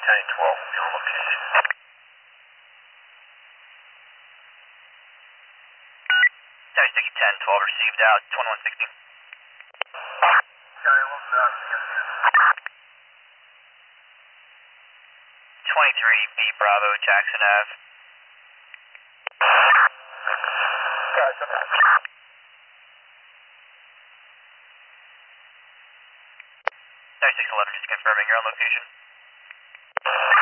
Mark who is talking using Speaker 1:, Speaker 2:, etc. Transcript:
Speaker 1: your location.
Speaker 2: 10-12 received out, 2116.
Speaker 1: Sky
Speaker 2: 23 B Bravo, Jackson Ave.
Speaker 1: Sky
Speaker 2: 9611, just confirming you're on location.